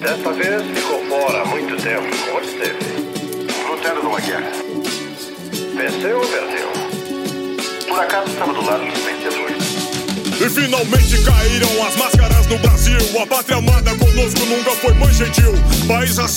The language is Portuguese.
Desta vez ficou fora há muito tempo. Onde esteve? Lutando numa guerra. Venceu ou perdeu? Por acaso estava do lado dos vencedores. E finalmente caíram as máscaras no Brasil. A pátria amada conosco nunca foi mais gentil. País